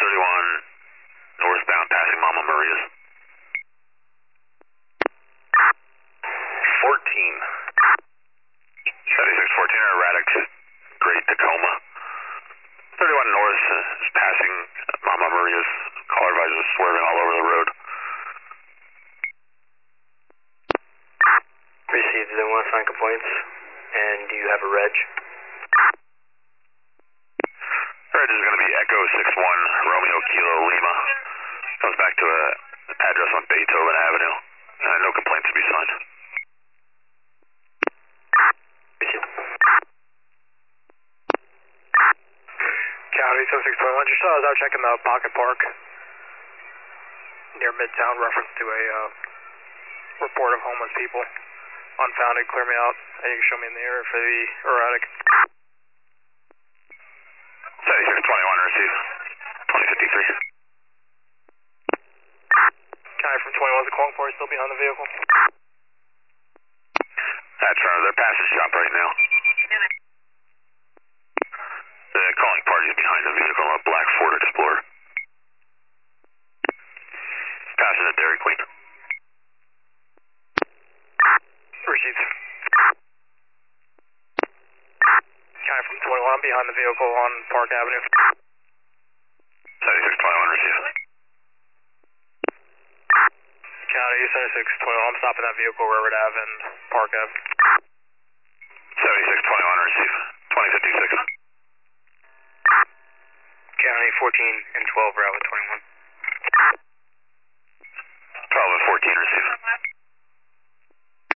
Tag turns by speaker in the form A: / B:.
A: 31 northbound passing Mama Maria's. 14. 7614 erratic, Great Tacoma. 31 north is passing Mama Maria's. Caller advisor is swerving all over the road.
B: Received the one sign complaints. And do you have a reg?
A: Reg is going to be Echo 61 Romeo Kilo Lima. Comes back to an address on Beethoven Avenue. No complaints to be signed.
C: County 7621. Just I was out checking the Pocket Park near Midtown, reference to a report of homeless people. Unfounded, clear me out, and you can show me in the area for the erratic.
A: 7621, receive. 2053.
C: County from 21, is the calling party still behind the vehicle?
A: That's right, they're past the shop right now. The calling party is behind the vehicle, a black Ford Explorer. Passing a Dairy Queen.
C: Received. County from 21, I'm behind the vehicle on Park Avenue.
A: 7621, receive.
C: County 7621, I'm stopping that vehicle, Railroad Ave and Park Ave.
A: 7621, receive. 2056.
B: County 14 and 12, Bravo 21.
A: 12 and 14, receive.